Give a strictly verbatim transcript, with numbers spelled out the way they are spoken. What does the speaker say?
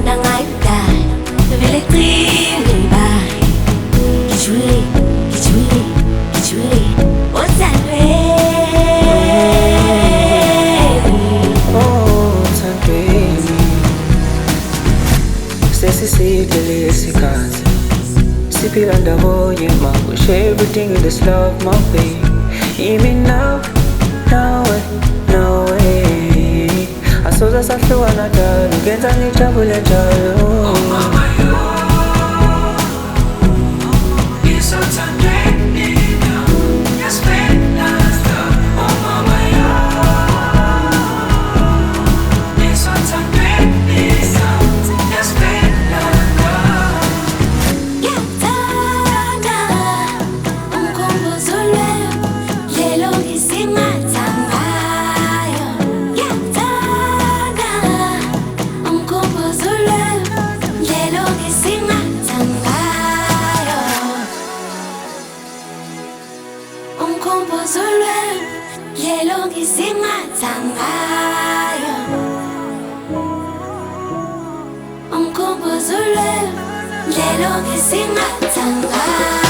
nangayudala vele qiliba gijule gijule gijule othandwe othandweni sesisidlele isikhathi siphila ndawonye ma we share everything in this love my baby Imi now, no way, no way Asoza sahlukana njalo, ngenza ngijabule njalo Oh mama yo, ngisothandweni now, ngiyasipenda love Oh mama yo, ngisothandweni now, ngiyasipenda love Ngiyakuthanda umkhumbuzo lwenu lelo ngisingatha ngayo Ngiyakuthanda umkhumbuzo lwenu lelo ngisingatha ngayo Umkhumbuzo lwenu lelo ngisingatha ngayo Umkhumbuzo lwenu lelo ngisingatha ngayo